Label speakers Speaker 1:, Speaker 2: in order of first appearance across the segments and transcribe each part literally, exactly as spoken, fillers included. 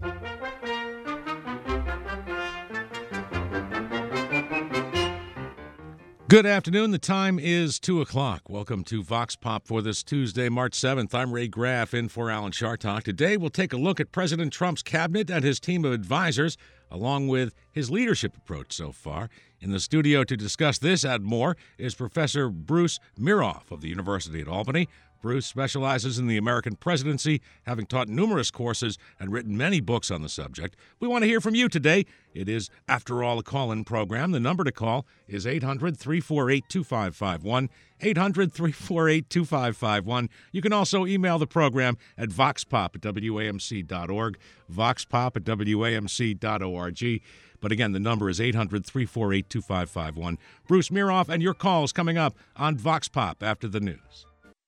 Speaker 1: Good afternoon. The time is two o'clock. Welcome to Vox Pop for this Tuesday, March seventh. I'm Ray Graff in for Alan Chartock. Today, we'll take a look at President Trump's cabinet and his team of advisors, along with his leadership approach so far. In the studio to discuss this and more is Professor Bruce Miroff of the University at Albany. Bruce specializes in the American presidency, having taught numerous courses and written many books on the subject. We want to hear from you today. It is, after all, a call-in program. The number to call is eight hundred, three four eight, two five five one, eight hundred, three four eight, two five five one. You can also email the program at voxpop at W A M C dot org, voxpop at W A M C dot org. But again, the number is eight hundred, three four eight, two five five one. Bruce Miroff and your calls coming up on Vox Pop after the news.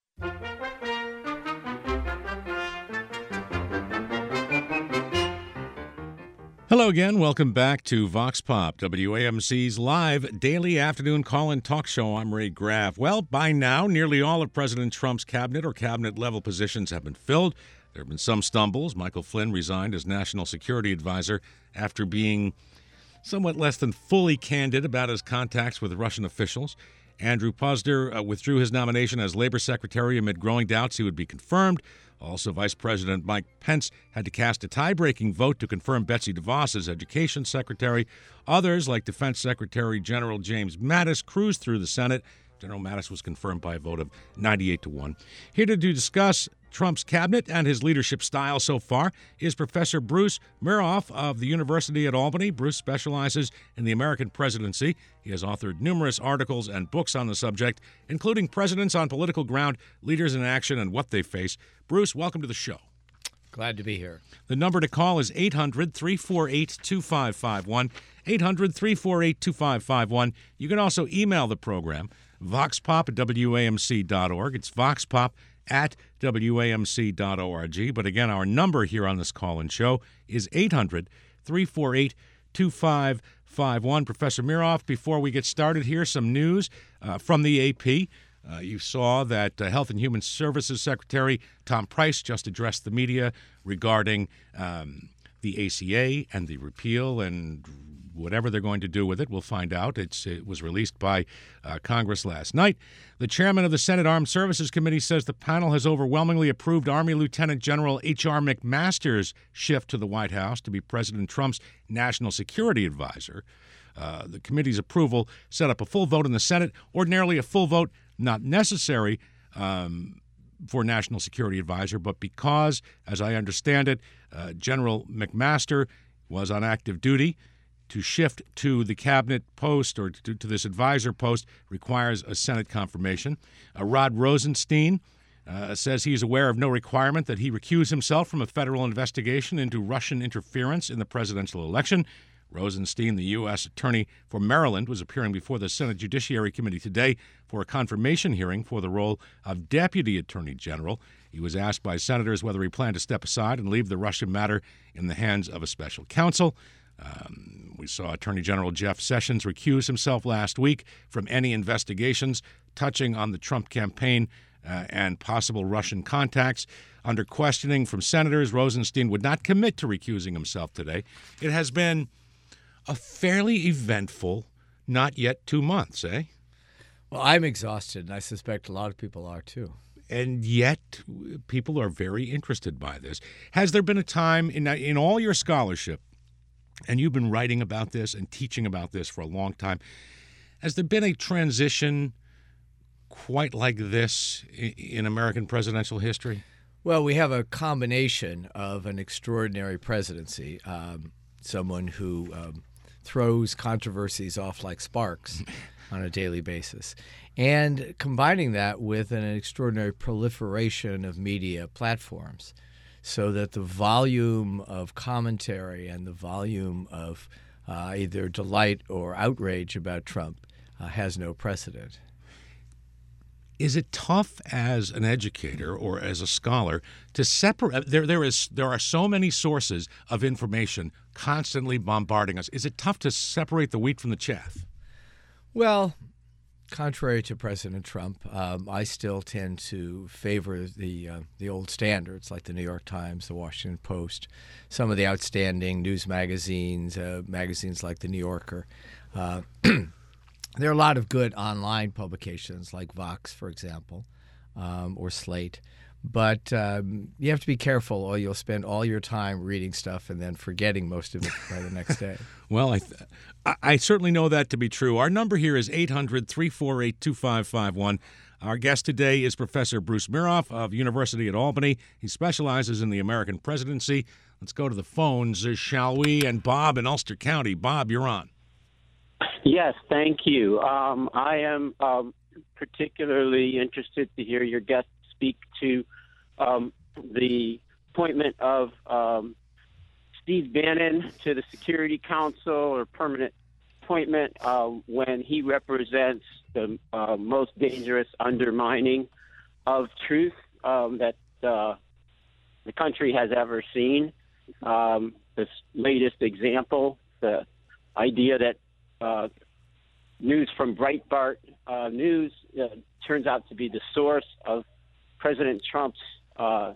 Speaker 1: Hello again. Welcome back to Vox Pop, W A M C's live daily afternoon call-in talk show. I'm Ray Graff. Well, by now, nearly all of President Trump's cabinet or cabinet-level positions have been filled. There have been some stumbles. Michael Flynn resigned as National Security Advisor after being somewhat less than fully candid about his contacts with Russian officials. Andrew Posner uh, withdrew his nomination as Labor Secretary amid growing doubts he would be confirmed. Also, Vice President Mike Pence had to cast a tie-breaking vote to confirm Betsy DeVos as Education Secretary. Others, like Defense Secretary General James Mattis, cruised through the Senate. General Mattis was confirmed by a vote of ninety-eight to one. Here to discuss Trump's cabinet and his leadership style so far is Professor Bruce Miroff of the University at Albany. Bruce specializes in the American presidency. He has authored numerous articles and books on the subject, including Presidents on Political Ground, Leaders in Action, and What They Face. Bruce, welcome to the show.
Speaker 2: Glad to be here.
Speaker 1: The number to call is eight hundred, three four eight, two five five one, eight hundred, three four eight, two five five one. You can also email the program, voxpop at W A M C dot org. It's voxpop at W A M C dot org. But again, our number here on this call-in show is eight hundred, three four eight, two five five one. Professor Miroff, before we get started here, some news uh, from the A P. Uh, you saw that uh, Health and Human Services Secretary Tom Price just addressed the media regarding um, the A C A and the repeal and whatever they're going to do with it. We'll find out. It's, it was released by uh, Congress last night. The chairman of the Senate Armed Services Committee says the panel has overwhelmingly approved Army Lieutenant General H R McMaster's shift to the White House to be President Trump's national security advisor. Uh, the committee's approval set up a full vote in the Senate. Ordinarily, a full vote not necessary um, for national security advisor, but because, as I understand it, uh, General McMaster was on active duty, to shift to the cabinet post or to, to this advisor post requires a Senate confirmation. Uh, Rod Rosenstein uh, says he is aware of no requirement that he recuse himself from a federal investigation into Russian interference in the presidential election. Rosenstein, the U S attorney for Maryland, was appearing before the Senate Judiciary Committee today for a confirmation hearing for the role of Deputy Attorney General. He was asked by senators whether he planned to step aside and leave the Russian matter in the hands of a special counsel. Um, we saw Attorney General Jeff Sessions recuse himself last week from any investigations touching on the Trump campaign uh, and possible Russian contacts. Under questioning from senators, Rosenstein would not commit to recusing himself today. It has been a fairly eventful, not yet two months, eh?
Speaker 2: Well, I'm exhausted, and I suspect a lot of people are, too.
Speaker 1: And yet, people are very interested by this. Has there been a time in in all your scholarship, and you've been writing about this and teaching about this for a long time, has there been a transition quite like this in American presidential history?
Speaker 2: Well, we have a combination of an extraordinary presidency, um, someone who um, throws controversies off like sparks on a daily basis, and combining that with an extraordinary proliferation of media platforms, so that the volume of commentary and the volume of uh, either delight or outrage about Trump uh, has no precedent.
Speaker 1: Is it tough as an educator or as a scholar to separate? There, there is, there are so many sources of information constantly bombarding us. Is it tough to separate the wheat from the chaff?
Speaker 2: Well, contrary to President Trump, um, I still tend to favor the uh, the old standards like the New York Times, the Washington Post, some of the outstanding news magazines, uh, magazines like the New Yorker. Uh, there are a lot of good online publications like Vox, for example, um, or Slate. But um, you have to be careful, or you'll spend all your time reading stuff and then forgetting most of it by the next day.
Speaker 1: Well, I, th- I certainly know that to be true. Our number here is eight hundred, three four eight, two five five one. Our guest today is Professor Bruce Miroff of University at Albany. He specializes in the American presidency. Let's go to the phones, uh, shall we? And Bob in Ulster County. Bob, you're on.
Speaker 3: Yes, thank you. Um, I am um, particularly interested to hear your guest speak to um, the appointment of um, Steve Bannon to the Security Council, or permanent appointment, uh, when he represents the uh, most dangerous undermining of truth um, that uh, the country has ever seen. Um, this latest example, the idea that uh, news from Breitbart uh, News uh, turns out to be the source of President Trump's uh,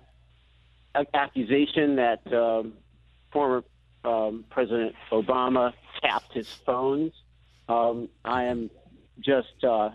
Speaker 3: accusation that um, former um, President Obama tapped his phones. Um, I am just uh,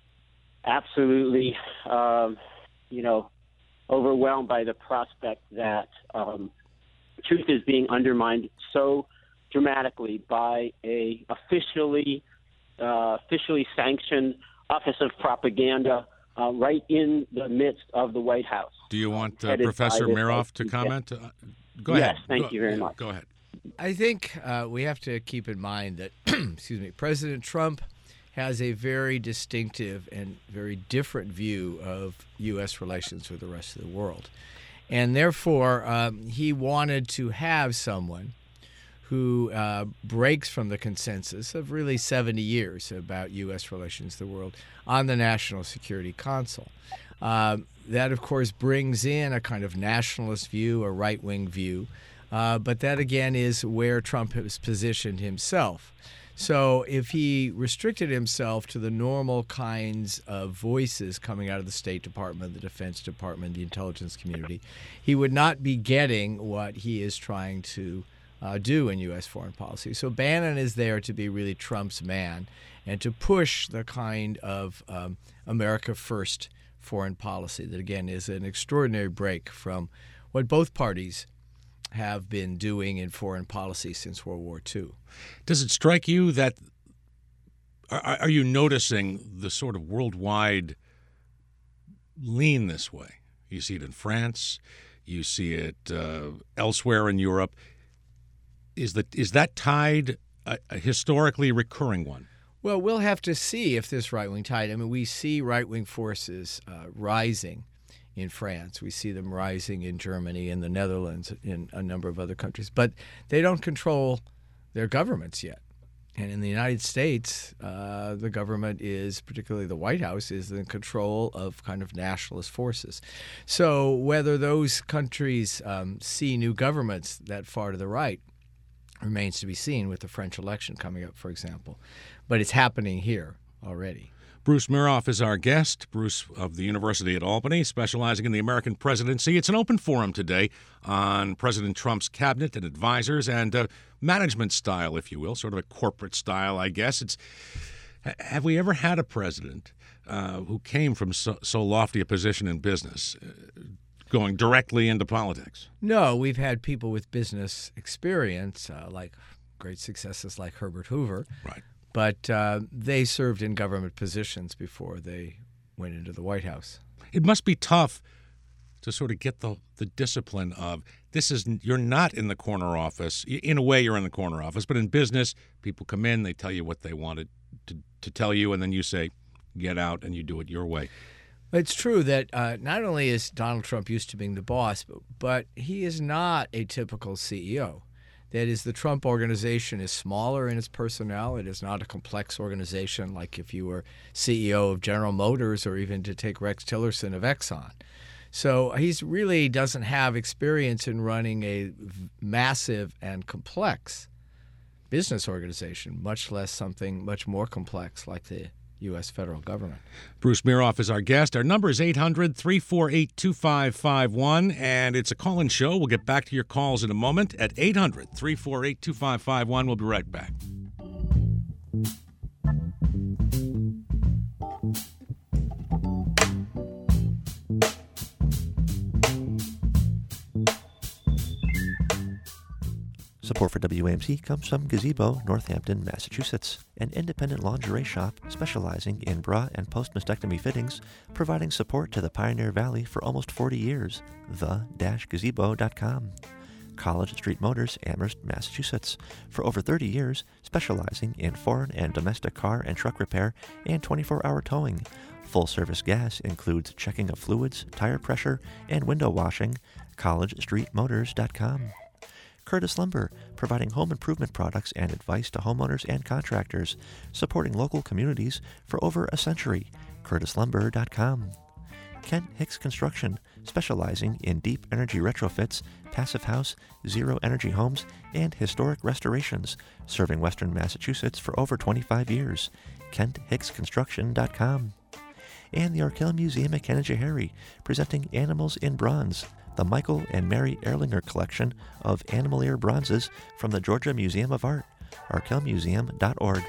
Speaker 3: absolutely, uh, you know, overwhelmed by the prospect that um, truth is being undermined so dramatically by a officially, uh, officially sanctioned Office of Propaganda uh, right in the midst of the White House.
Speaker 1: Do you want uh, Professor Miroff to comment? Uh, go
Speaker 3: yes,
Speaker 1: ahead.
Speaker 3: Yes, thank
Speaker 1: go,
Speaker 3: you very
Speaker 1: yeah,
Speaker 3: much.
Speaker 1: Go ahead.
Speaker 2: I think uh, we have to keep in mind that, excuse me, President Trump has a very distinctive and very different view of U S relations with the rest of the world. And therefore, um, he wanted to have someone who uh, breaks from the consensus of really seventy years about U S relations with the world on the National Security Council. Uh, that, of course, brings in a kind of nationalist view, a right-wing view, uh, but that, again, is where Trump has positioned himself. So if he restricted himself to the normal kinds of voices coming out of the State Department, the Defense Department, the intelligence community, he would not be getting what he is trying to uh, do in U S foreign policy. So Bannon is there to be really Trump's man and to push the kind of um, America First foreign policy that, again, is an extraordinary break from what both parties have been doing in foreign policy since World War Two.
Speaker 1: Does it strike you that are, are you noticing the sort of worldwide lean this way? You see it in France, you see it uh, elsewhere in Europe. Is that is that tide a, a historically recurring one?
Speaker 2: Well, we'll have to see if this right-wing tide. I mean, we see right-wing forces uh, rising in France. We see them rising in Germany, in the Netherlands, in a number of other countries. But they don't control their governments yet. And in the United States, uh, the government is, particularly the White House, is in control of kind of nationalist forces. So whether those countries um, see new governments that far to the right remains to be seen, with the French election coming up, for example. But it's happening here already.
Speaker 1: Bruce Miroff is our guest. Bruce of the University at Albany, specializing in the American presidency. It's an open forum today on President Trump's cabinet and advisors and uh, management style, if you will, sort of a corporate style, I guess. It's have we ever had a president uh, who came from so, so lofty a position in business, uh, going directly into politics?
Speaker 2: No, we've had people with business experience, uh, like great successes like Herbert Hoover.
Speaker 1: Right.
Speaker 2: But uh, they served in government positions before they went into the White House.
Speaker 1: It must be tough to sort of get the, the discipline of this is you're not in the corner office. In a way, you're in the corner office, but in business, people come in, they tell you what they wanted to, to tell you, and then you say, get out, and you do it your way.
Speaker 2: It's true that uh, not only is Donald Trump used to being the boss, but, but he is not a typical C E O. That is, the Trump organization is smaller in its personnel. It is not a complex organization like if you were C E O of General Motors or even to take Rex Tillerson of Exxon. So he really doesn't have experience in running a massive and complex business organization, much less something much more complex like the U S federal government.
Speaker 1: Bruce Miroff is our guest. Our number is eight hundred, three four eight, two five five one, and it's a call-in show. We'll get back to your calls in a moment at eight hundred, three four eight, two five five one. We'll be right back.
Speaker 4: Support for W A M C comes from Gazebo, Northampton, Massachusetts, an independent lingerie shop specializing in bra and post-mastectomy fittings, providing support to the Pioneer Valley for almost forty years. the dash gazebo dot com. College Street Motors, Amherst, Massachusetts, for over thirty years, specializing in foreign and domestic car and truck repair and twenty-four hour towing. Full-service gas includes checking of fluids, tire pressure, and window washing. college street motors dot com. Curtis Lumber, providing home improvement products and advice to homeowners and contractors, supporting local communities for over a century. curtis lumber dot com. Kent Hicks Construction, specializing in deep energy retrofits, passive house, zero-energy homes, and historic restorations, serving Western Massachusetts for over twenty-five years. kent hicks construction dot com. And the Arkell Museum at Canajoharie, presenting Animals in Bronze, the Michael and Mary Erlinger collection of animal ear bronzes from the Georgia Museum of Art. arkell museum dot org.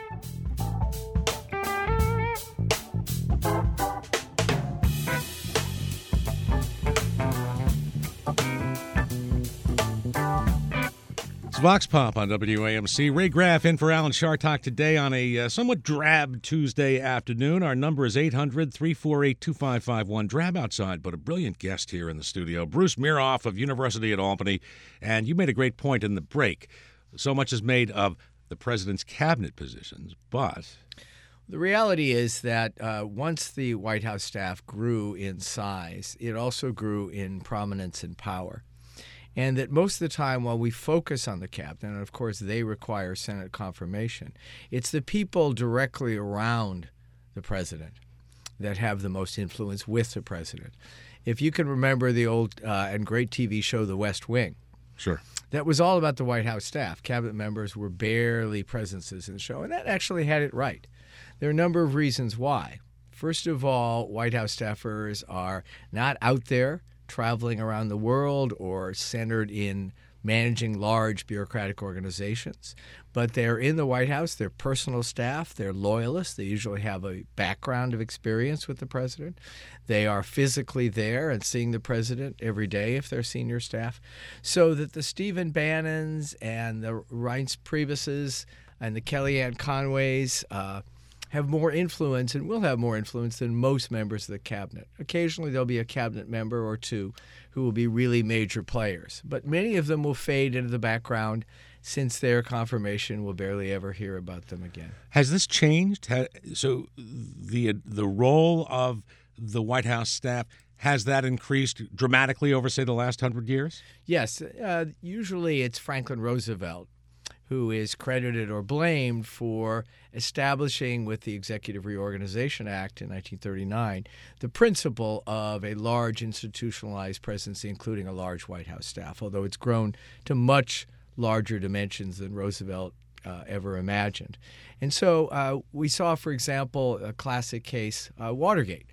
Speaker 1: It's Vox Pop on W A M C. Ray Graff in for Alan Chartock today on a uh, somewhat drab Tuesday afternoon. Our number is eight hundred, three four eight, two five five one. Drab outside, but a brilliant guest here in the studio. Bruce Miroff of University at Albany. And you made a great point in the break. So much is made of the president's cabinet positions, but...
Speaker 2: The reality is that uh, once the White House staff grew in size, it also grew in prominence and power. And that most of the time, while we focus on the cabinet, and of course they require Senate confirmation, it's the people directly around the president that have the most influence with the president. If you can remember the old uh, and great T V show The West Wing,
Speaker 1: Sure.
Speaker 2: that was all about the White House staff. Cabinet members were barely presences in the show, and that actually had it right. There are a number of reasons why. First of all, White House staffers are not out there traveling around the world or centered in managing large bureaucratic organizations, but they're in the White House, they're personal staff, they're loyalists, they usually have a background of experience with the president. They are physically there and seeing the president every day if they're senior staff, so that the Stephen Bannons and the Reince Priebus's and the Kellyanne Conways uh, have more influence and will have more influence than most members of the cabinet. Occasionally there'll be a cabinet member or two who will be really major players, but many of them will fade into the background since their confirmation. We'll barely ever hear about them again.
Speaker 1: Has this changed? Ha- So the the role of the White House staff, has that increased dramatically over, say, the last hundred years?
Speaker 2: Yes, uh, usually it's Franklin Roosevelt who is credited or blamed for establishing with the Executive Reorganization Act in nineteen thirty-nine the principle of a large institutionalized presidency, including a large White House staff, although it's grown to much larger dimensions than Roosevelt uh, ever imagined. And so uh, we saw, for example, a classic case, uh, Watergate.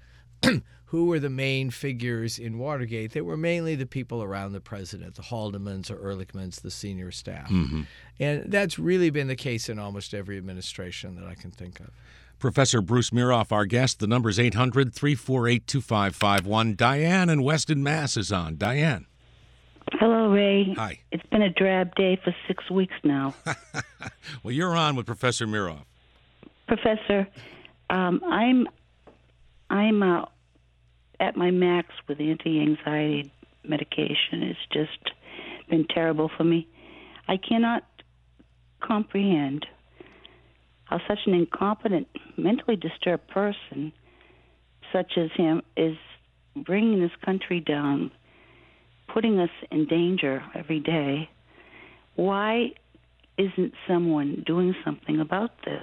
Speaker 2: Who were the main figures in Watergate? They were mainly the people around the president, the Haldeman's or Ehrlichman's, the senior staff.
Speaker 1: Mm-hmm.
Speaker 2: And that's really been the case in almost every administration that I can think of.
Speaker 1: Professor Bruce Miroff, our guest. The number is eight hundred, three four eight, two five five one. Diane in Weston, Mass. is on. Diane.
Speaker 5: Hello, Ray.
Speaker 1: Hi.
Speaker 5: It's been a drab day for six weeks now.
Speaker 1: Well, you're on with Professor Miroff.
Speaker 5: Professor, um, I'm I'm uh, at my max with anti-anxiety medication. It's just been terrible for me. I cannot comprehend how such an incompetent, mentally disturbed person such as him is bringing this country down, putting us in danger every day. Why isn't someone doing something about this?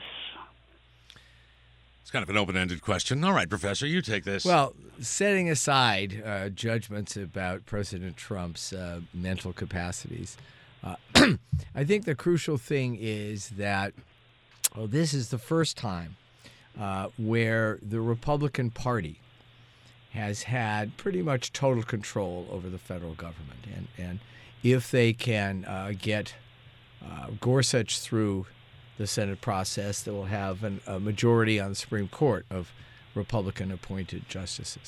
Speaker 1: It's kind of an open-ended question. All right, Professor, you take this.
Speaker 2: Well, setting aside uh, judgments about President Trump's uh, mental capacities, uh, I think the crucial thing is that well, this is the first time uh, where the Republican Party has had pretty much total control over the federal government. And, and if they can uh, get uh, Gorsuch through the Senate process, they will have an, a majority on the Supreme Court of Republican-appointed justices.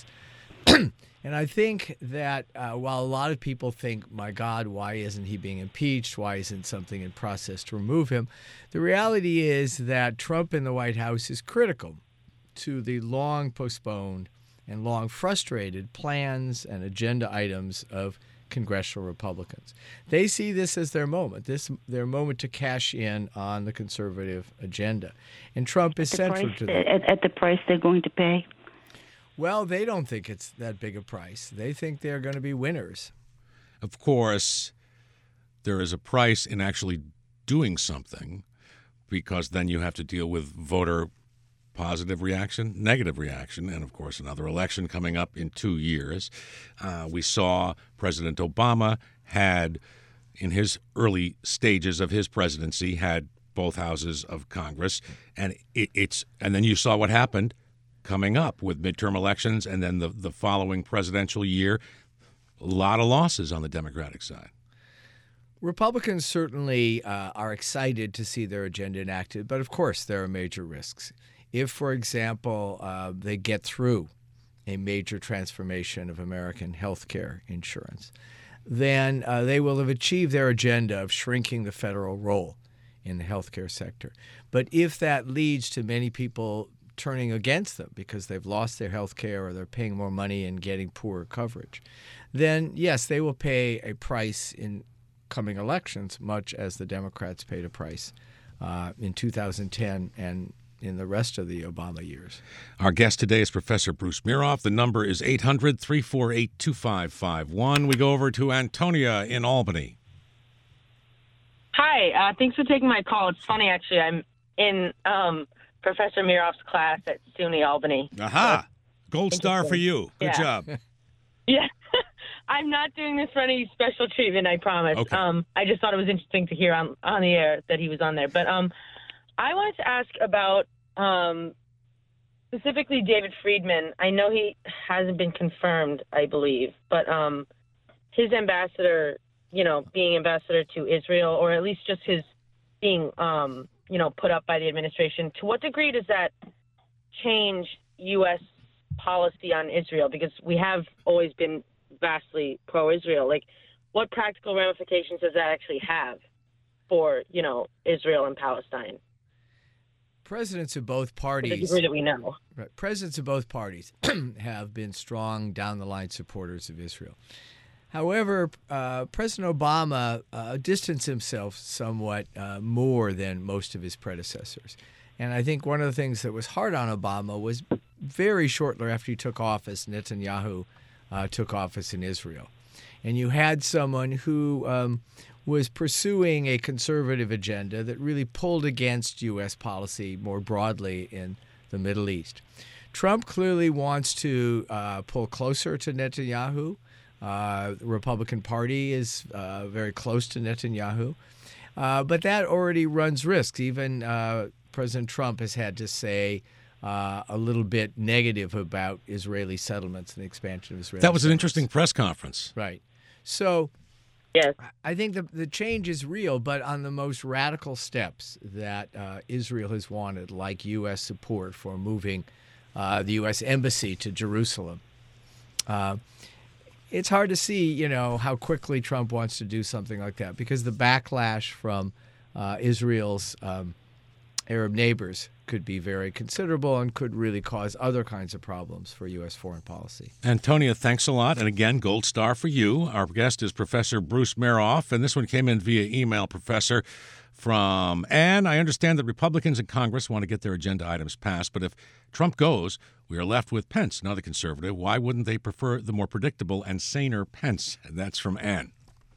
Speaker 2: And I think that uh, while a lot of people think, my God, why isn't he being impeached? Why isn't something in process to remove him? The reality is that Trump in the White House is critical to the long postponed and long frustrated plans and agenda items of congressional Republicans. They see this as their moment, this their moment to cash in on the conservative agenda. And Trump is central to that.
Speaker 5: At, at the price they're going to pay?
Speaker 2: Well, they don't think it's that big a price. They think they're going to be winners.
Speaker 1: Of course, there is a price in actually doing something, because then you have to deal with voter positive reaction, negative reaction, and, of course, another election coming up in two years. Uh, we saw President Obama had, in his early stages of his presidency, had both houses of Congress, and it, it's and then you saw what happened coming up with midterm elections, and then the, the following presidential year, a lot of losses on the Democratic side.
Speaker 2: Republicans certainly uh, are excited to see their agenda enacted, but of course there are major risks. If, for example, uh, they get through a major transformation of American health care insurance, then uh, they will have achieved their agenda of shrinking the federal role in the health care sector. But if that leads to many people turning against them because they've lost their health care or they're paying more money and getting poorer coverage, then, yes, they will pay a price in coming elections, much as the Democrats paid a price uh, in two thousand ten and in the rest of the Obama years.
Speaker 1: Our guest today is Professor Bruce Miroff. The number is eight hundred, three four eight, two five five one. We go over to Antonia in Albany.
Speaker 6: Hi, uh, thanks for taking my call. It's funny, actually. I'm in um, Professor Miroff's class at SUNY Albany.
Speaker 1: Aha! Gold star for you. Good
Speaker 6: yeah.
Speaker 1: job.
Speaker 6: Yeah. I'm not doing this for any special treatment, I promise.
Speaker 1: Okay.
Speaker 6: Um, I just thought it was interesting to hear on, on the air that he was on there. But um, I wanted to ask about um, specifically David Friedman. I know he hasn't been confirmed, I believe, but um, his ambassador, you know, being ambassador to Israel, or at least just his being, um, you know, put up by the administration, to what degree does that change U S policy on Israel? Because we have always been vastly pro-Israel. Like, what practical ramifications does that actually have for, you know, Israel and Palestine?
Speaker 2: Presidents of both parties,
Speaker 6: to the degree that we know.
Speaker 2: Right, presidents of both parties have been strong down-the-line supporters of Israel. However, uh, President Obama uh, distanced himself somewhat uh, more than most of his predecessors. And I think one of the things that was hard on Obama was very shortly after he took office, Netanyahu uh, took office in Israel. And you had someone who um, was pursuing a conservative agenda that really pulled against U S policy more broadly in the Middle East. Trump clearly wants to uh, pull closer to Netanyahu. Uh, the Republican Party is uh, very close to Netanyahu. Uh, but that already runs risks. Even uh, President Trump has had to say uh, a little bit negative about Israeli settlements and the expansion of Israeli
Speaker 1: That was an
Speaker 2: settlements.
Speaker 1: interesting press conference.
Speaker 2: Right. So
Speaker 6: Yes.
Speaker 2: I think the, the change is real, but on the most radical steps that uh, Israel has wanted, like U S support for moving uh, the U S embassy to Jerusalem, uh, it's hard to see, you know, how quickly Trump wants to do something like that, because the backlash from uh, Israel's um, Arab neighbors could be very considerable and could really cause other kinds of problems for U S foreign policy.
Speaker 1: Antonia, thanks a lot. And again, gold star for you. Our guest is Professor Bruce Miroff, and this one came in via email, Professor, from Ann. I understand that Republicans in Congress want to get their agenda items passed, but if Trump goes, we are left with Pence, another conservative. Why wouldn't they prefer the more predictable and saner Pence? And that's from Ann.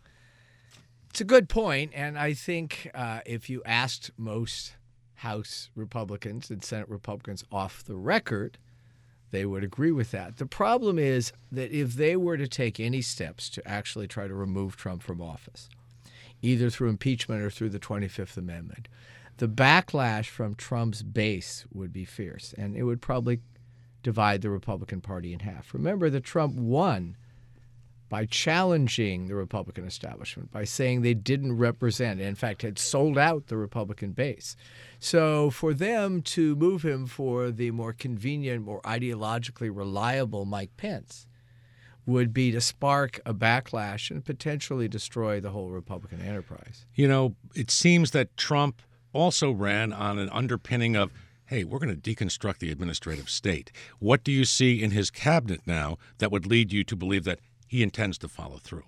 Speaker 2: It's a good point, and I think uh, if you asked most House Republicans and Senate Republicans off the record, they would agree with that. The problem is that if they were to take any steps to actually try to remove Trump from office, either through impeachment or through the twenty-fifth Amendment, the backlash from Trump's base would be fierce, and it would probably divide the Republican Party in half. Remember that Trump won by challenging the Republican establishment, by saying they didn't represent, in fact, had sold out the Republican base. So for them to move him for the more convenient, more ideologically reliable Mike Pence would be to spark a backlash and potentially destroy the whole Republican enterprise.
Speaker 1: You know, it seems that Trump also ran on an underpinning of, hey, we're going to deconstruct the administrative state. What do you see in his cabinet now that would lead you to believe that he intends to follow through?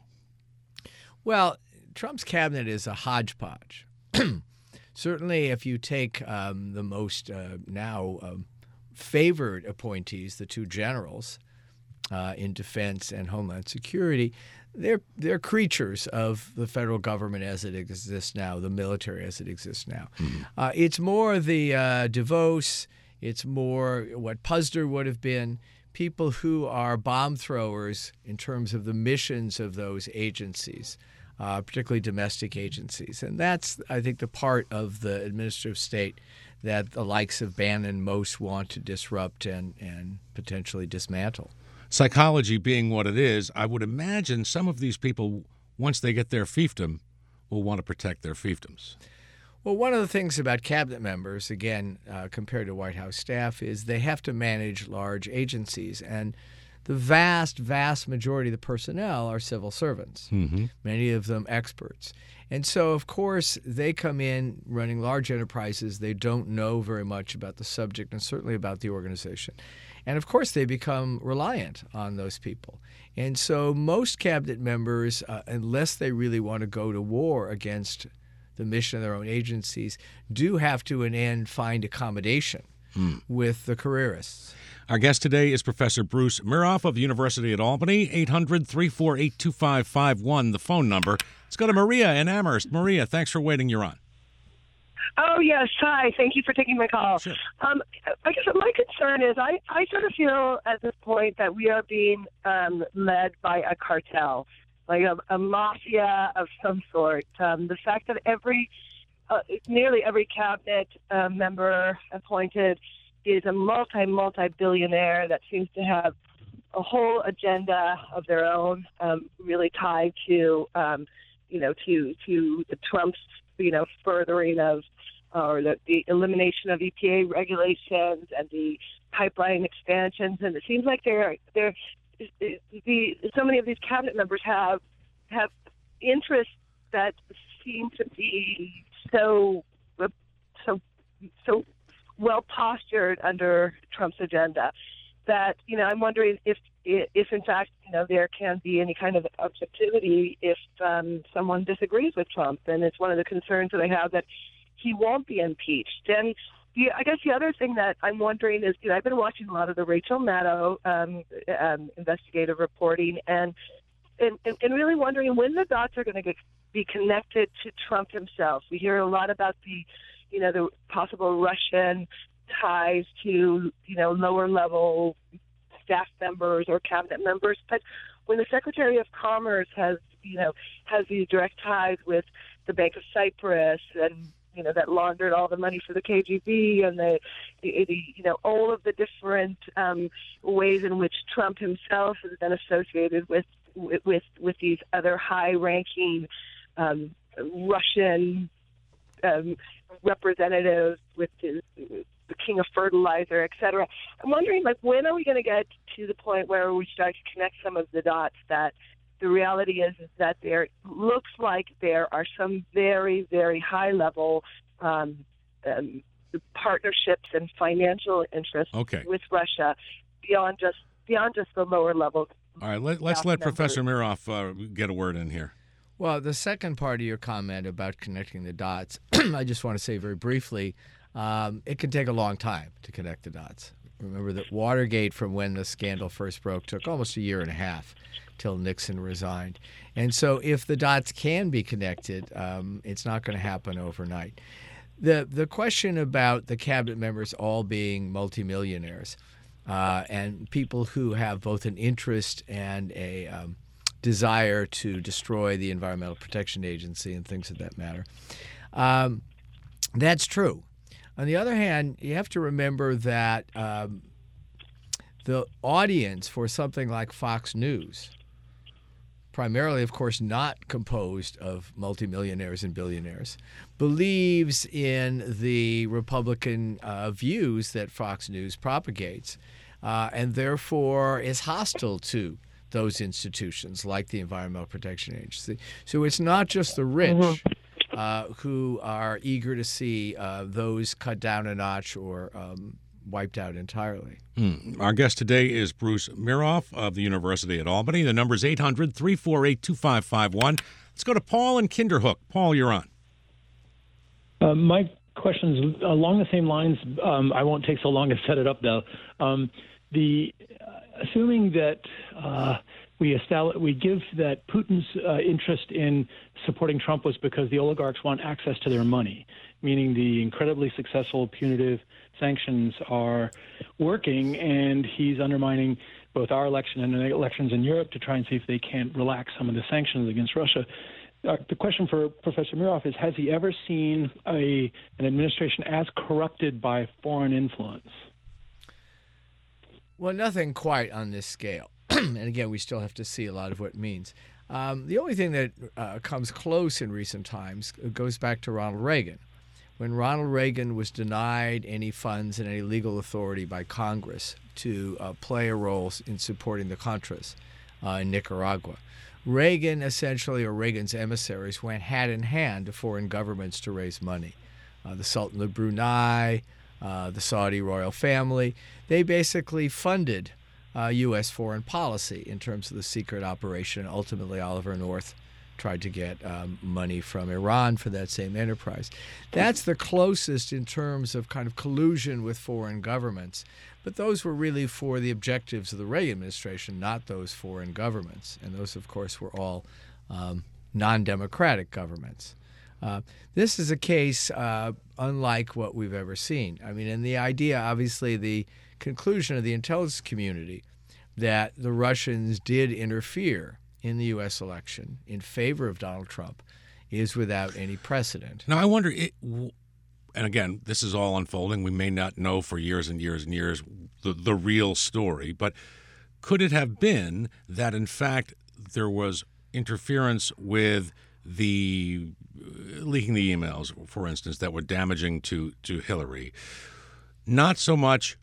Speaker 2: Well, Trump's cabinet is a hodgepodge. Certainly, if you take um, the most uh, now um, favored appointees, the two generals uh, in defense and homeland security, they're they're creatures of the federal government as it exists now, the military as it exists now. Mm-hmm. Uh, it's more the uh, DeVos, it's more what Puzder would have been, people who are bomb throwers in terms of the missions of those agencies, uh, particularly domestic agencies. And that's, I think, the part of the administrative state that the likes of Bannon most want to disrupt and, and potentially dismantle.
Speaker 1: Psychology being what it is, I would imagine some of these people, once they get their fiefdom, will want to protect their fiefdoms.
Speaker 2: Well, one of the things about cabinet members, again, uh, compared to White House staff, is they have to manage large agencies. And the vast, vast majority of the personnel are civil servants, mm-hmm. many of them experts. And so, of course, they come in running large enterprises. They don't know very much about the subject and certainly about the organization. And, of course, they become reliant on those people. And so most cabinet members, uh, unless they really want to go to war against the mission of their own agencies, do have to, in the end, find accommodation mm. with the careerists.
Speaker 1: Our guest today is Professor Bruce Miroff of the University at Albany. eight hundred, three four eight, two five five one, the phone number. Let's go to Maria in Amherst. Maria, thanks for waiting. You're on.
Speaker 7: Oh, yes. Hi. Thank you for taking my call.
Speaker 1: Sure.
Speaker 7: Um, I guess my concern is I, I sort of feel at this point that we are being um, led by a cartel, like a, a mafia of some sort. Um, the fact that every, uh, nearly every cabinet uh, member appointed is a multi, multi-billionaire that seems to have a whole agenda of their own, um, really tied to, um, you know, to to the Trump's, you know, furthering of, or the, the elimination of E P A regulations and the pipeline expansions. And it seems like they're they're the so many of these cabinet members have have interests that seem to be so so so well postured under Trump's agenda that, you know, I'm wondering if if in fact, you know, there can be any kind of objectivity if um, someone disagrees with Trump. And it's one of the concerns that I have, that he won't be impeached. And the, I guess the other thing that I'm wondering is, you know, I've been watching a lot of the Rachel Maddow um, um, investigative reporting, and, and and really wondering when the dots are going to be connected to Trump himself. We hear a lot about the, you know, the possible Russian ties to, you know, lower level staff members or cabinet members. But when the Secretary of Commerce has, you know, has these direct ties with the Bank of Cyprus and, you know, that laundered all the money for the K G B and the, the, the you know, all of the different um, ways in which Trump himself has been associated with with with these other high-ranking um, Russian um, representatives, with the, the king of fertilizer, et cetera. I'm wondering, like, when are we going to get to the point where we start to connect some of the dots that the reality is, is that there looks like there are some very, very high-level um, um, partnerships and financial interests
Speaker 1: okay.
Speaker 7: with Russia beyond just beyond just the lower level.
Speaker 1: All right, let, let's let members. Professor Miroff uh, get a word in here.
Speaker 2: Well, the second part of your comment about connecting the dots, I just want to say very briefly, um, it can take a long time to connect the dots. Remember that Watergate, from when the scandal first broke, took almost a year and a half till Nixon resigned. And so if the dots can be connected, um, it's not going to happen overnight. The the question about the cabinet members all being multimillionaires uh, and people who have both an interest and a um, desire to destroy the Environmental Protection Agency and things of that matter, um, That's true. On the other hand, you have to remember that um, the audience for something like Fox News, primarily, of course, not composed of multimillionaires and billionaires, believes in the Republican uh, views that Fox News propagates, uh, and therefore is hostile to those institutions like the Environmental Protection Agency. So it's not just the rich mm-hmm. uh, who are eager to see uh, those cut down a notch or um, wiped out entirely.
Speaker 1: Mm. Our guest today is Bruce Miroff of the University at Albany. The number is eight hundred, three four eight, two five five one. Let's go to Paul in Kinderhook. Paul, you're on.
Speaker 8: Uh, my question's along the same lines. Um, I won't take so long to set it up, though. Um, the uh, assuming that uh, we establish, we give that Putin's uh, interest in supporting Trump was because the oligarchs want access to their money, meaning the incredibly successful punitive sanctions are working, and he's undermining both our election and the elections in Europe to try and see if they can't relax some of the sanctions against Russia. Uh, the question for Professor Miroff is, has he ever seen a an administration as corrupted by foreign influence?
Speaker 2: Well, nothing quite on this scale. And again, we still have to see a lot of what it means. Um, the only thing that uh, comes close in recent times goes back to Ronald Reagan. When Ronald Reagan was denied any funds and any legal authority by Congress to uh, play a role in supporting the Contras uh, in Nicaragua, Reagan essentially, or Reagan's emissaries, went hand in hand to foreign governments to raise money. Uh, the Sultan of Brunei, uh, the Saudi royal family, they basically funded uh, U S foreign policy in terms of the secret operation. Ultimately, Oliver North tried to get um, money from Iran for that same enterprise. That's the closest in terms of kind of collusion with foreign governments. But those were really for the objectives of the Reagan administration, not those foreign governments. And those, of course, were all um, non-democratic governments. Uh, this is a case uh, unlike what we've ever seen. I mean, and the idea, obviously, the conclusion of the intelligence community that the Russians did interfere in the U S election in favor of Donald Trump is without any precedent.
Speaker 1: Now, I wonder, it, and again, this is all unfolding. We may not know for years and years and years the, the real story, but could it have been that, in fact, there was interference with the uh, leaking the emails, for instance, that were damaging to, to Hillary, not so much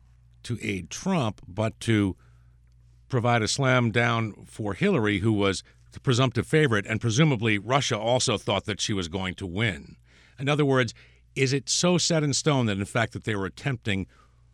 Speaker 1: to aid Trump, but to provide a slam down for Hillary, who was the presumptive favorite, and presumably Russia also thought that she was going to win. In other words, is it so set in stone that, in fact, that they were attempting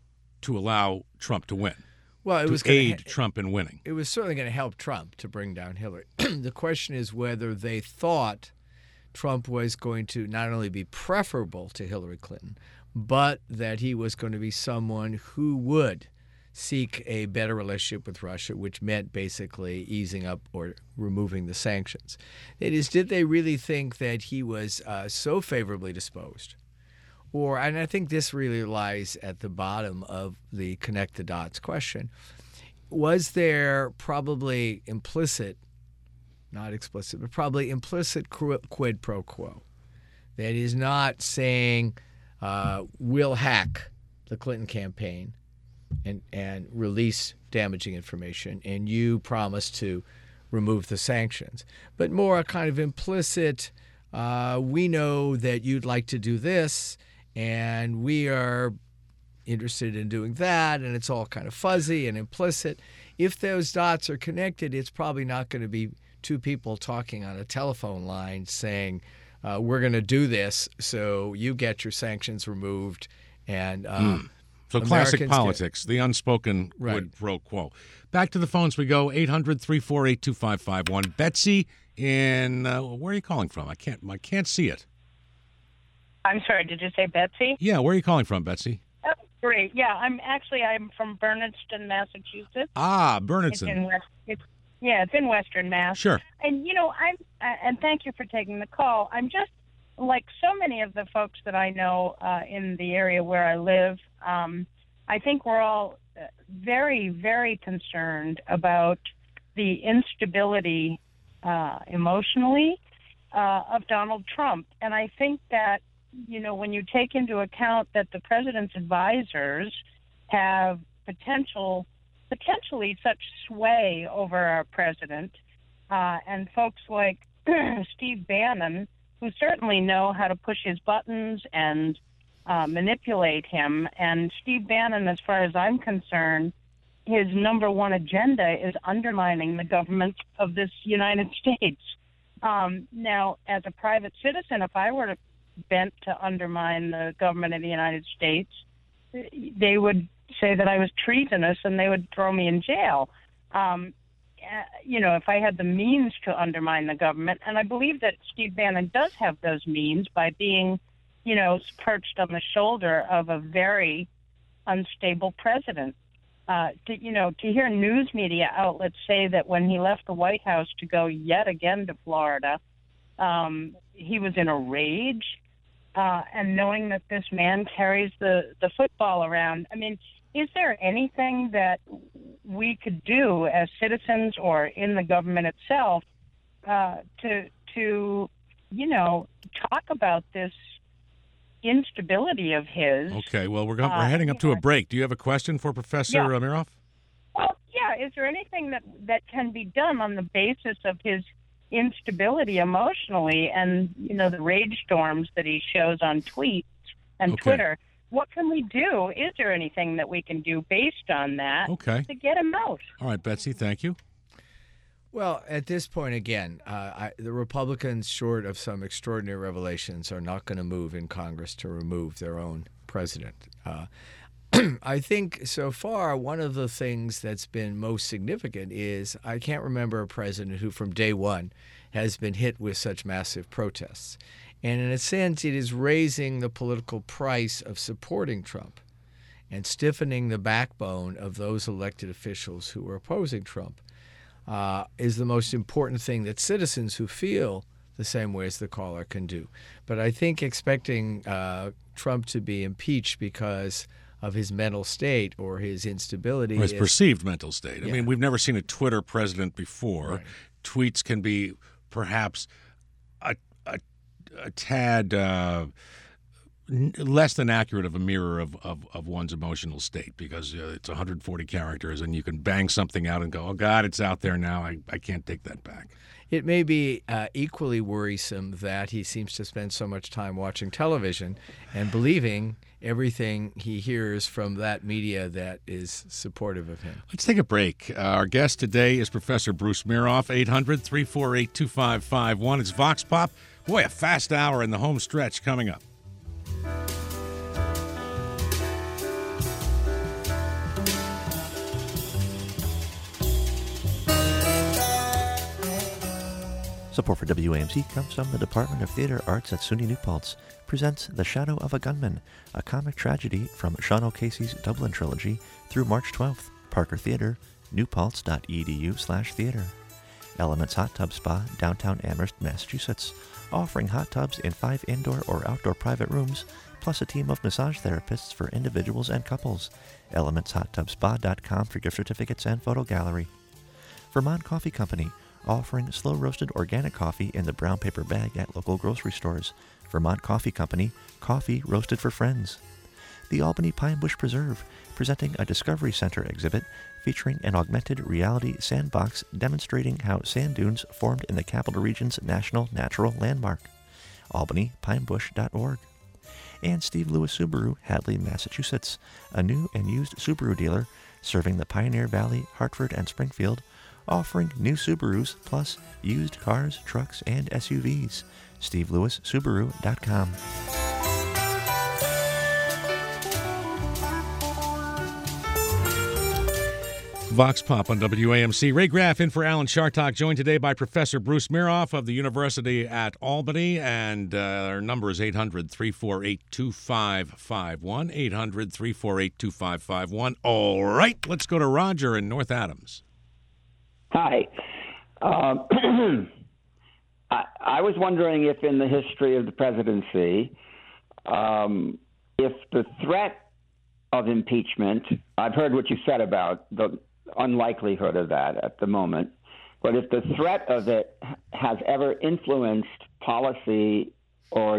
Speaker 1: to allow Trump to win?
Speaker 2: Well, it
Speaker 1: to
Speaker 2: was
Speaker 1: aid
Speaker 2: ha-
Speaker 1: Trump in winning.
Speaker 2: It was certainly going to help Trump to bring down Hillary. The question is whether they thought Trump was going to not only be preferable to Hillary Clinton, but that he was going to be someone who would seek a better relationship with Russia, which meant basically easing up or removing the sanctions. That is, did they really think that he was uh, so favorably disposed? Or, and I think this really lies at the bottom of the connect the dots question, was there probably implicit, not explicit, but probably implicit quid pro quo? That is, not saying uh, we'll hack the Clinton campaign and, and release damaging information, and you promise to remove the sanctions, but more a kind of implicit, uh, we know that you'd like to do this, and we are interested in doing that, and it's all kind of fuzzy and implicit. If those dots are connected, it's probably not going to be two people talking on a telephone line saying, uh, we're going to do this, so you get your sanctions removed, and uh,
Speaker 1: mm. So
Speaker 2: Americans
Speaker 1: classic politics, get... the unspoken
Speaker 2: right.
Speaker 1: quid pro quo. Back to the phones we go, eight hundred, three four eight, two five five one. Betsy in, uh, where are you calling from? I can't I can't see it.
Speaker 9: I'm sorry, did you say Betsy?
Speaker 1: Yeah, where are you calling from, Betsy?
Speaker 9: Oh, great. Yeah, I'm actually, I'm from Bernardston, Massachusetts.
Speaker 1: Ah, Bernardston.
Speaker 9: It's in West, it's, yeah, it's in Western Mass.
Speaker 1: Sure.
Speaker 9: And, you know, I'm, uh, and thank you for taking the call. I'm just, like so many of the folks that I know uh, in the area where I live, um, I think we're all very, very concerned about the instability uh, emotionally uh, of Donald Trump. And I think that you know, when you take into account that the president's advisors have potential, potentially such sway over our president, uh, and folks like Steve Bannon, who certainly know how to push his buttons and uh, manipulate him. And Steve Bannon, as far as I'm concerned, his number one agenda is undermining the government of this United States. Um, now, as a private citizen, if I were to bent to undermine the government of the United States, they would say that I was treasonous and they would throw me in jail. Um, you know, if I had the means to undermine the government, and I believe that Steve Bannon does have those means by being, you know, perched on the shoulder of a very unstable president. Uh, to, you know, to hear news media outlets say that when he left the White House to go yet again to Florida, um, he was in a rage, uh, and knowing that this man carries the, the football around. I mean, is there anything that we could do as citizens or in the government itself uh, to, to, you know, talk about this instability of his?
Speaker 1: Okay, well, we're, go-
Speaker 9: uh,
Speaker 1: we're heading up to
Speaker 9: know,
Speaker 1: a break. Do you have a question for Professor
Speaker 9: Yeah.
Speaker 1: Miroff?
Speaker 9: Well, yeah. Is there anything that, that can be done on the basis of his instability emotionally and, you know, the rage storms that he shows on tweets and
Speaker 1: Okay.
Speaker 9: Twitter? What can we do? Is there anything that we can do based on that
Speaker 1: Okay.
Speaker 9: to get him out?
Speaker 1: All right, Betsy, thank you.
Speaker 2: Well, at this point, again, uh, I, the Republicans, short of some extraordinary revelations, are not going to move in Congress to remove their own president. Uh, I think so far, one of the things that's been most significant is I can't remember a president who from day one has been hit with such massive protests. And in a sense, it is raising the political price of supporting Trump and stiffening the backbone of those elected officials who are opposing Trump. Uh, is the most important thing that citizens who feel the same way as the caller can do. But I think expecting uh, Trump to be impeached because of his mental state or his instability.
Speaker 1: Or his
Speaker 2: is,
Speaker 1: perceived mental state. I
Speaker 2: Yeah.
Speaker 1: mean, we've never seen a Twitter president before.
Speaker 2: Right.
Speaker 1: Tweets can be perhaps a, a, a tad uh, n- less than accurate of a mirror of, of, of one's emotional state because uh, it's one hundred forty characters and you can bang something out and go, oh, God, it's out there now. I, I can't take that back.
Speaker 2: It may be uh, equally worrisome that he seems to spend so much time watching television and believing everything he hears from that media that is supportive of him.
Speaker 1: Let's take a break. Uh, our guest today is Professor Bruce Miroff, eight hundred, three four eight, two five five one. It's Vox Pop. Boy, a fast hour in the home stretch coming up.
Speaker 4: Support for W A M C comes from the Department of Theater Arts at SUNY New Paltz. Presents The Shadow of a Gunman, a comic tragedy from Sean O'Casey's Dublin trilogy through March twelfth. Parker Theater, newpaltz.edu slash theater. Elements Hot Tub Spa, downtown Amherst, Massachusetts, offering hot tubs in five indoor or outdoor private rooms, plus a team of massage therapists for individuals and couples. elements hot tub spa dot com for gift certificates and photo gallery. Vermont Coffee Company, offering slow-roasted organic coffee in the brown paper bag at local grocery stores. Vermont Coffee Company, coffee roasted for friends. The Albany Pine Bush Preserve, presenting a Discovery Center exhibit featuring an augmented reality sandbox demonstrating how sand dunes formed in the Capital Region's National Natural Landmark. albany pine bush dot org. And Steve Lewis Subaru, Hadley, Massachusetts, a new and used Subaru dealer serving the Pioneer Valley, Hartford, and Springfield, offering new Subarus plus used cars, trucks, and S U Vs. steve lewis subaru dot com.
Speaker 1: Vox Pop on W A M C. Ray Graff in for Alan Chartock, joined today by Professor Bruce Miroff of the University at Albany, and uh, our number is eight hundred, three four eight, two five five one, eight hundred, three four eight, two five five one. All right, let's go to Roger in North Adams.
Speaker 10: Hi. Um, I, I was wondering if in the history of the presidency, um, if the threat of impeachment, I've heard what you said about the unlikelihood of that at the moment, but if the threat of it has ever influenced policy or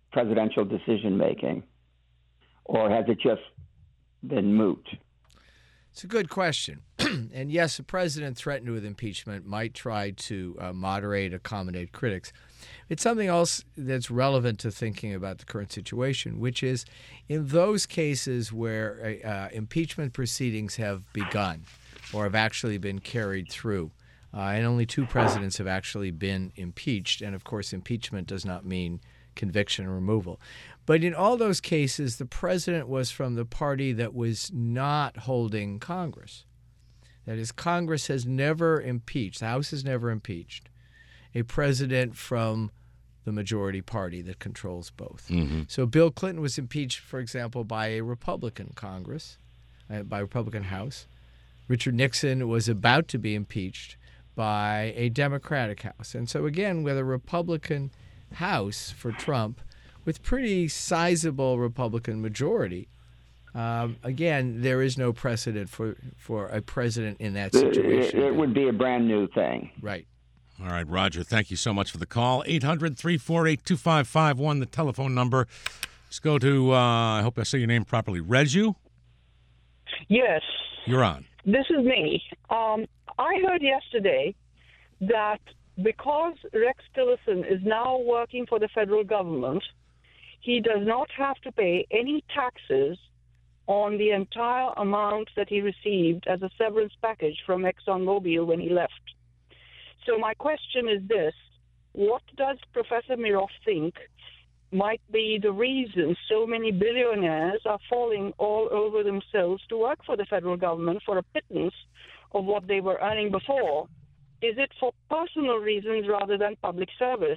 Speaker 10: presidential decision making, or has it just been moot?
Speaker 2: It's a good question. And yes, a president threatened with impeachment might try to uh, moderate, accommodate critics. It's something else that's relevant to thinking about the current situation, which is in those cases where uh, impeachment proceedings have begun or have actually been carried through, uh, and only two presidents have actually been impeached. And, of course, impeachment does not mean conviction or removal. But in all those cases, the president was from the party that was not holding Congress. That is, Congress has never impeached, the House has never impeached a president from the majority party that controls both.
Speaker 1: Mm-hmm.
Speaker 2: So Bill Clinton was impeached, for example, by a Republican Congress, uh, by a Republican House. Richard Nixon was about to be impeached by a Democratic House. And so, again, with a Republican House for Trump, with pretty sizable Republican majority, um, again, there is no precedent for, for a president in that situation.
Speaker 10: It, it would be a brand new thing.
Speaker 2: Right.
Speaker 1: All right, Roger, thank you so much for the call. eight hundred, three four eight, two five five one, the telephone number. Let's go to, uh, I hope I say your name properly, Reju?
Speaker 11: Yes.
Speaker 1: You're on.
Speaker 11: This is me. Um, I heard yesterday that because Rex Tillerson is now working for the federal government, he does not have to pay any taxes on the entire amount that he received as a severance package from ExxonMobil when he left. So my question is this: what does Professor Miroff think might be the reason so many billionaires are falling all over themselves to work for the federal government for a pittance of what they were earning before? Is it for personal reasons rather than public service?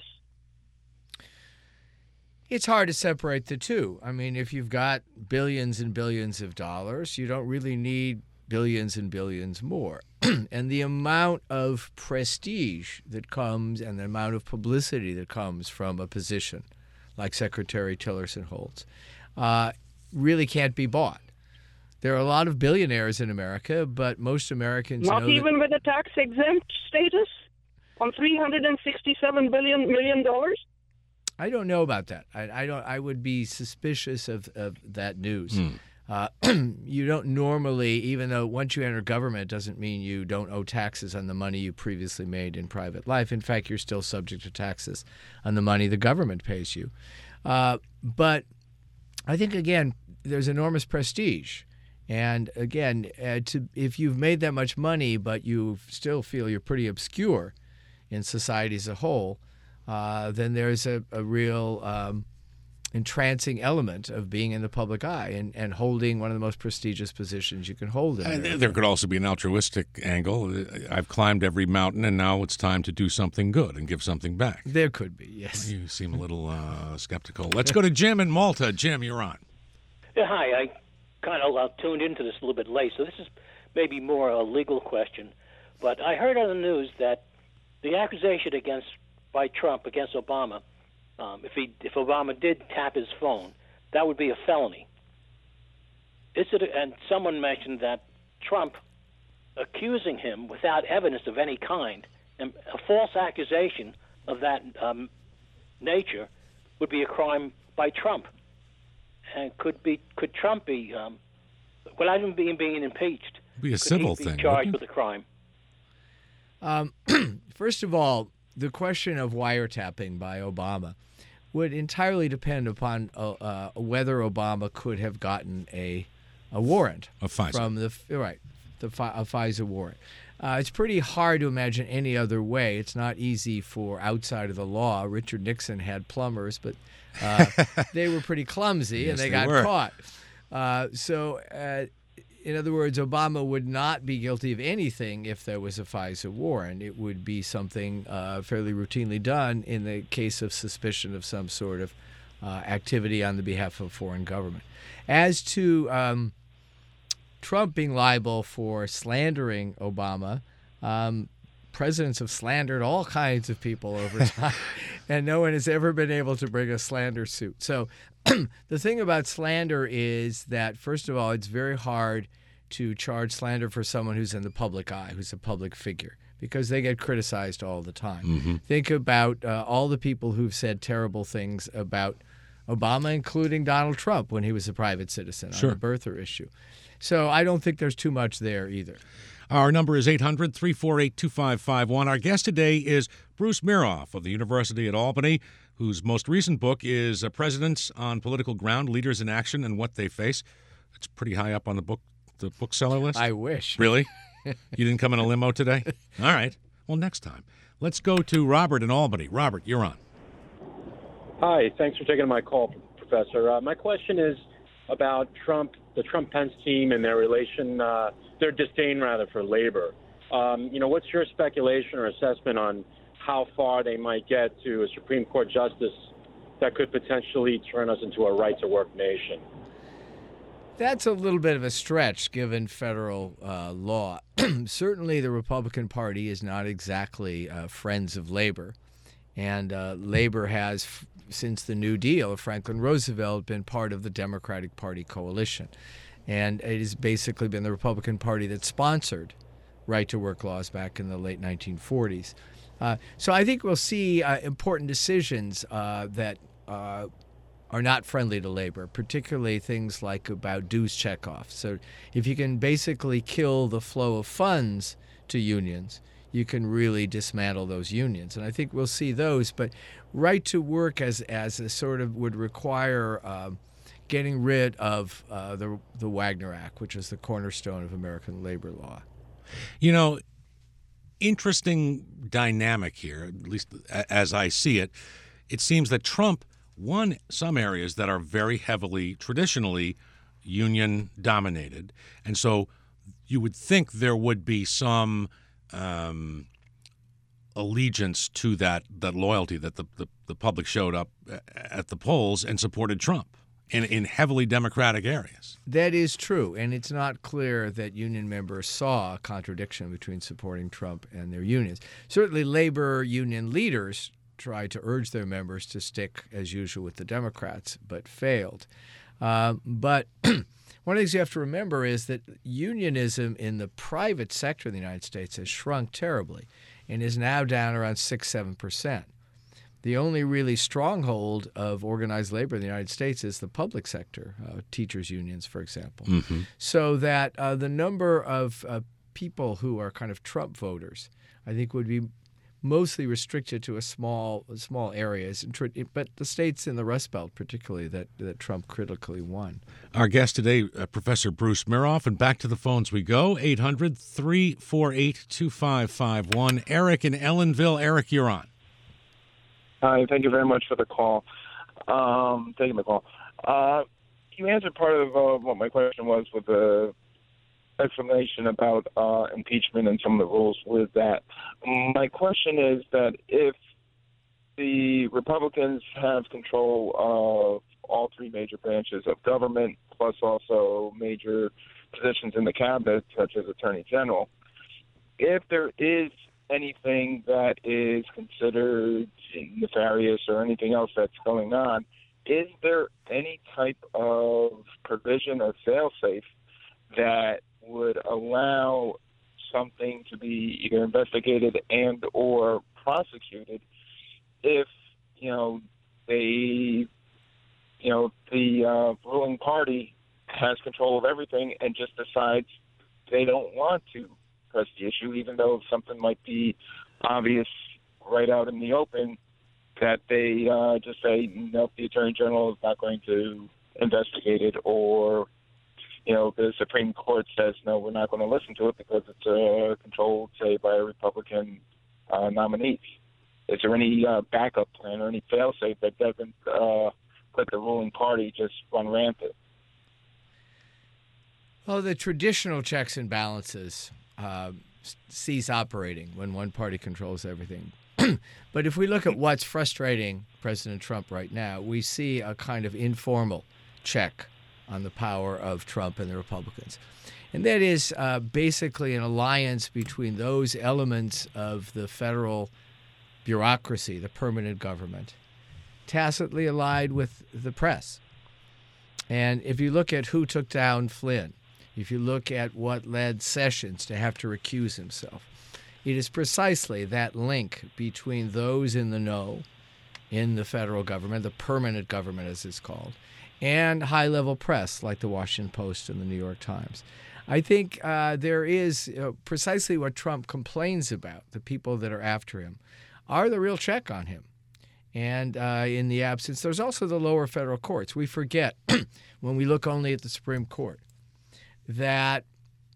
Speaker 2: It's hard to separate the two. I mean, if you've got billions and billions of dollars, you don't really need billions and billions more. And the amount of prestige that comes and the amount of publicity that comes from a position like Secretary Tillerson holds uh, really can't be bought. There are a lot of billionaires in America, but most Americans
Speaker 11: Not
Speaker 2: know
Speaker 11: even
Speaker 2: that,
Speaker 11: with a tax-exempt status on three hundred sixty-seven billion million dollars?
Speaker 2: I don't know about that. I, I don't. I would be suspicious of, of that news.
Speaker 1: Mm.
Speaker 2: Uh, you don't normally, even though once you enter government, doesn't mean you don't owe taxes on the money you previously made in private life. In fact, you're still subject to taxes on the money the government pays you. Uh, but I think, again, there's enormous prestige. And, again, uh, to, if you've made that much money but you still feel you're pretty obscure in society as a whole, uh, then there's a, a real um, entrancing element of being in the public eye and, and holding one of the most prestigious positions you can hold in America.
Speaker 1: Uh, there could also be an altruistic angle. I've climbed every mountain, and now it's time to do something good and give something back.
Speaker 2: There could be, yes.
Speaker 1: You seem a little uh, skeptical. Let's go to Jim in Malta. Jim, you're on.
Speaker 12: Yeah, hi. I kind of uh, tuned into this a little bit late, so this is maybe more a legal question. But I heard on the news that the accusation against by Trump against Obama, um, if he if Obama did tap his phone, that would be a felony. Is it? A, and someone mentioned that Trump accusing him without evidence of any kind, and a false accusation of that um, nature, would be a crime by Trump. And could be could Trump be, um, without even being being impeached,
Speaker 1: It'd be a
Speaker 12: could
Speaker 1: civil
Speaker 12: he be
Speaker 1: thing,
Speaker 12: charged
Speaker 1: wouldn't
Speaker 12: with a crime?
Speaker 2: Um, first of all, the question of wiretapping by Obama would entirely depend upon uh, uh, whether Obama could have gotten a a warrant
Speaker 1: A FISA.
Speaker 2: from the right the a FISA warrant. Uh, it's pretty hard to imagine any other way. It's not easy for outside of the law. Richard Nixon had plumbers, but uh, they were pretty clumsy
Speaker 1: Yes,
Speaker 2: and they,
Speaker 1: they
Speaker 2: got
Speaker 1: were.
Speaker 2: caught. Uh, so, uh, in other words, Obama would not be guilty of anything if there was a FISA warrant. It would be something uh, fairly routinely done in the case of suspicion of some sort of uh, activity on the behalf of a foreign government. As to um, Trump being liable for slandering Obama, um, presidents have slandered all kinds of people over time, and no one has ever been able to bring a slander suit. So the thing about slander is that, first of all, it's very hard to charge slander for someone who's in the public eye, who's a public figure, because they get criticized all the time.
Speaker 1: Mm-hmm.
Speaker 2: Think about uh, all the people who've said terrible things about Obama, including Donald Trump when he was a private citizen
Speaker 1: Sure.
Speaker 2: on the birther issue. So I don't think there's too much there either.
Speaker 1: Our number is eight hundred, three four eight, two five five one. Our guest today is Bruce Miroff of the University at Albany, whose most recent book is uh, Presidents on Political Ground, Leaders in Action and What They Face. It's pretty high up on the book the bookseller list.
Speaker 2: I wish.
Speaker 1: Really? You didn't come in a limo today? All right. Well, next time. Let's go to Robert in Albany. Robert, you're on.
Speaker 13: Hi. Thanks for taking my call, Professor. Uh, my question is about Trump, the Trump-Pence team and their relation, uh, their disdain, rather, for labor. Um, you know, what's your speculation or assessment on how far they might get to a Supreme Court justice that could potentially turn us into a right-to-work nation?
Speaker 2: That's a little bit of a stretch given federal uh, law. Certainly the Republican Party is not exactly uh, friends of labor. And uh, labor has, f- since the New Deal of Franklin Roosevelt, been part of the Democratic Party coalition. And it has basically been the Republican Party that sponsored right-to-work laws back in the late nineteen forties. Uh, so I think we'll see uh, important decisions uh, that uh, are not friendly to labor, particularly things like about dues checkoff. So if you can basically kill the flow of funds to unions, you can really dismantle those unions. And I think we'll see those. But right to work as as a sort of would require um, getting rid of uh, the the Wagner Act, which is the cornerstone of American labor law.
Speaker 1: You know, interesting dynamic here, at least as I see it. It seems that Trump won some areas that are very heavily, traditionally, union-dominated. And so you would think there would be some um, allegiance to that, that loyalty that the, the, the public showed up at the polls and supported Trump in, in heavily Democratic areas.
Speaker 2: That is true, and it's not clear that union members saw a contradiction between supporting Trump and their unions. Certainly labor union leaders tried to urge their members to stick, as usual, with the Democrats, but failed. Uh, but one of the things you have to remember is that unionism in the private sector of the United States has shrunk terribly and is now down around six, seven percent. The only really stronghold of organized labor in the United States is the public sector, uh, teachers' unions, for example.
Speaker 1: Mm-hmm.
Speaker 2: So that uh, the number of uh, people who are kind of Trump voters, I think, would be mostly restricted to a small small areas, but the states in the Rust Belt particularly that, that Trump critically won.
Speaker 1: Our guest today, uh, Professor Bruce Miroff, and back to the phones we go, eight hundred, three four eight, two five five one. Eric in Ellenville. Eric, you're on.
Speaker 14: Hi, thank you very much for the call. Um, taking the call. Uh, you answered part of uh, what my question was with the explanation about uh, impeachment and some of the rules with that. My question is that if the Republicans have control of all three major branches of government, plus also major positions in the cabinet, such as Attorney General, if there is anything that is considered nefarious or anything else that's going on, is there any type of provision or fail-safe that would allow something to be either investigated and or prosecuted if, you know, they, you know, the uh, ruling party has control of everything and just decides they don't want to press the issue, even though something might be obvious right out in the open, that they uh, just say, nope, the Attorney General is not going to investigate it, or you know, the Supreme Court says, no, we're not going to listen to it because it's uh, controlled, say, by a Republican uh, nominee. Is there any uh, backup plan or any fail-safe that doesn't uh, let the ruling party just run rampant?
Speaker 2: Well, the traditional checks and balances uh, cease operating when one party controls everything. But if we look at what's frustrating President Trump right now, we see a kind of informal check on the power of Trump and the Republicans. And that is uh, basically an alliance between those elements of the federal bureaucracy, the permanent government, tacitly allied with the press. And if you look at who took down Flynn, if you look at what led Sessions to have to recuse himself, it is precisely that link between those in the know in the federal government, the permanent government as it's called, and high-level press like the Washington Post and the New York Times. I think uh, there is uh, precisely what Trump complains about, the people that are after him, are the real check on him. And uh, in the absence, there's also the lower federal courts. We forget, when we look only at the Supreme Court, that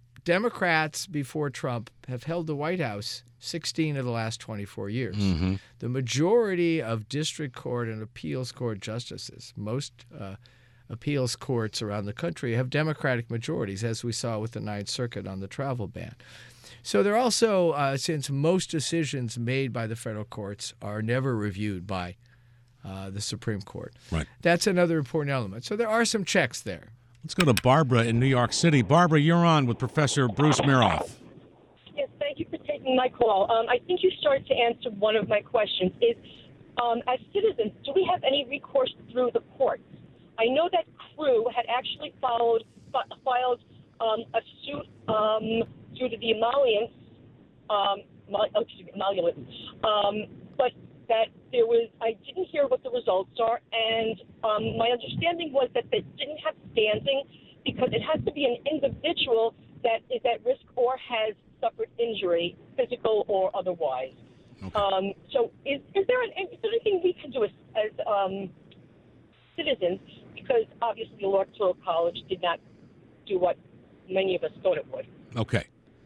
Speaker 2: Democrats before Trump have held the White House sixteen of the last twenty-four years.
Speaker 1: Mm-hmm.
Speaker 2: The majority of district court and appeals court justices, most uh, appeals courts around the country, have Democratic majorities, as we saw with the Ninth Circuit on the travel ban. So they're also, uh, since most decisions made by the federal courts are never reviewed by uh, the Supreme Court.
Speaker 1: Right.
Speaker 2: That's another important element. So there are some checks there.
Speaker 1: Let's go to Barbara in New York City. Barbara, you're on with Professor Bruce Miroff.
Speaker 15: Yes, thank you for taking my call. Um, I think you started to answer one of my questions. Is um, as citizens, do we have any recourse through the courts? I know that Crew had actually followed, filed um, a suit um, due to the emollients, um, oh, excuse me, emoluments, um, but that there was, I didn't hear what the results are, and um, my understanding was that they didn't have standing because it has to be an individual that is at risk or has suffered injury, physical or otherwise.
Speaker 1: Okay.
Speaker 15: Um, so is, is, there an, is there anything we can do as, as um, citizens, because obviously the Electoral College did not do what many of us thought it would?
Speaker 1: Okay.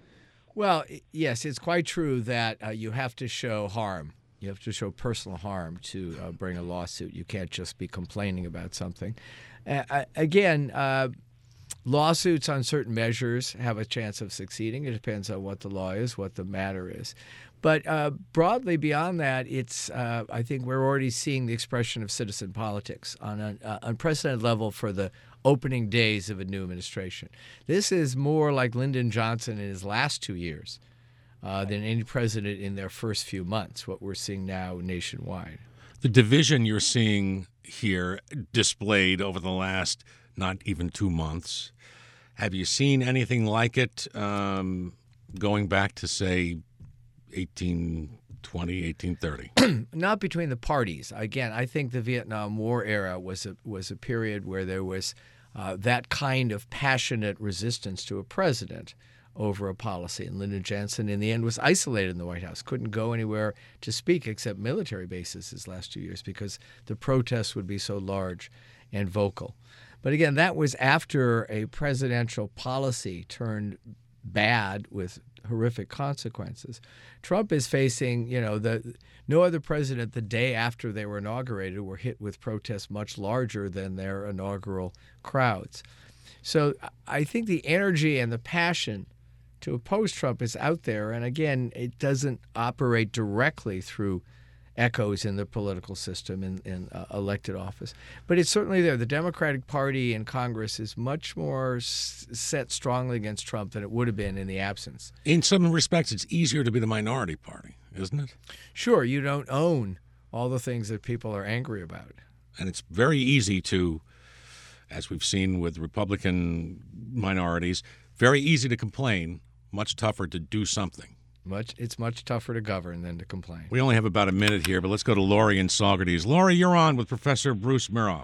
Speaker 2: Well, yes, it's quite true that uh, you have to show harm. You have to show personal harm to uh, bring a lawsuit. You can't just be complaining about something. Uh, again, uh, lawsuits on certain measures have a chance of succeeding. It depends on what the law is, what the matter is. But uh, broadly beyond that, it's uh, I think we're already seeing the expression of citizen politics on an uh, unprecedented level for the opening days of a new administration. This is more like Lyndon Johnson in his last two years uh, than any president in their first few months, what we're seeing now nationwide.
Speaker 1: The division you're seeing here displayed over the last not even two months, have you seen anything like it um, going back to, say, eighteen twenty, eighteen thirty?
Speaker 2: Not between the parties. Again, I think the Vietnam War era was a, was a period where there was uh, that kind of passionate resistance to a president over a policy. And Lyndon Johnson, in the end, was isolated in the White House, couldn't go anywhere to speak except military bases his last two years because the protests would be so large and vocal. But again, that was after a presidential policy turned bad with horrific consequences. Trump is facing, you know, the no other president the day after they were inaugurated were hit with protests much larger than their inaugural crowds. So I think the energy and the passion to oppose Trump is out there. And again, it doesn't operate directly through echoes in the political system in, in uh, elected office. But it's certainly there. The Democratic Party in Congress is much more s- set strongly against Trump than it would have been in the absence.
Speaker 1: In some respects, it's easier to be the minority party, isn't it?
Speaker 2: Sure, you don't own all the things that people are angry about.
Speaker 1: And it's very easy to, as we've seen with Republican minorities, very easy to complain, much tougher to do something.
Speaker 2: Much, it's much tougher to govern than to complain.
Speaker 1: We only have about a minute here, but let's go to Lori in Saugerties. Lori, you're on with Professor Bruce Miroff.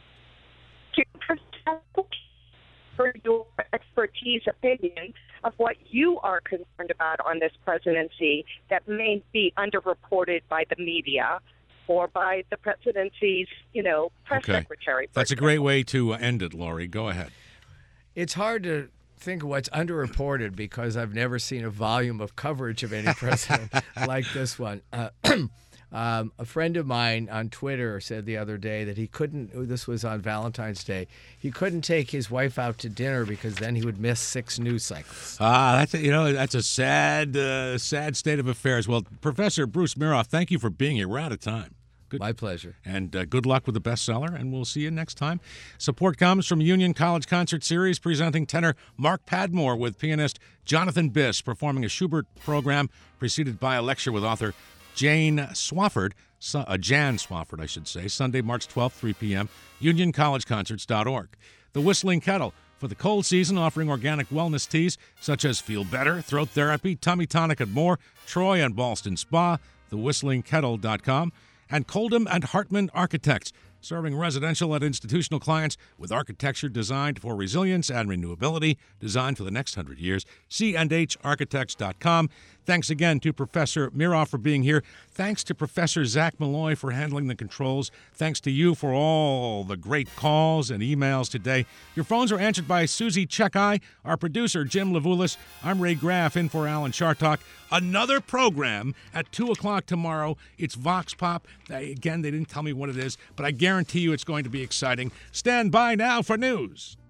Speaker 16: For your expertise opinion of what you are concerned about on this presidency that may be underreported by the media or by the presidency's, you know, press
Speaker 1: Okay.
Speaker 16: secretary.
Speaker 1: That's a great way to end it, Lori. Go ahead.
Speaker 2: It's hard to think of what's underreported because I've never seen a volume of coverage of any president like this one. Uh, um, a friend of mine on Twitter said the other day that he couldn't, this was on Valentine's Day, he couldn't take his wife out to dinner because then he would miss six news cycles.
Speaker 1: Ah, that's a, you know that's a sad, uh, sad state of affairs. Well, Professor Bruce Miroff, thank you for being here. We're out of time. Good.
Speaker 2: My pleasure.
Speaker 1: And uh, good luck with the bestseller, and we'll see you next time. Support comes from Union College Concert Series, presenting tenor Mark Padmore with pianist Jonathan Biss, performing a Schubert program preceded by a lecture with author Jane Swafford, uh, Jan Swafford, I should say, Sunday, March twelfth, three p.m., union college concerts dot org. The Whistling Kettle, for the cold season, offering organic wellness teas such as Feel Better, Throat Therapy, Tummy Tonic, and more. Troy and Ballston Spa, the whistling kettle dot com. and Coldham and Hartman Architects, serving residential and institutional clients with architecture designed for resilience and renewability, designed for the next hundred years. C and H architects dot com. Thanks again to Professor Miroff for being here. Thanks to Professor Zach Malloy for handling the controls. Thanks to you for all the great calls and emails today. Your phones are answered by Susie Checkeye, our producer, Jim Levulis. I'm Ray Graff, in for Alan Chartock. Another program at two o'clock tomorrow. It's Vox Pop. They, again, they didn't tell me what it is, but I guarantee you it's going to be exciting. Stand by now for news.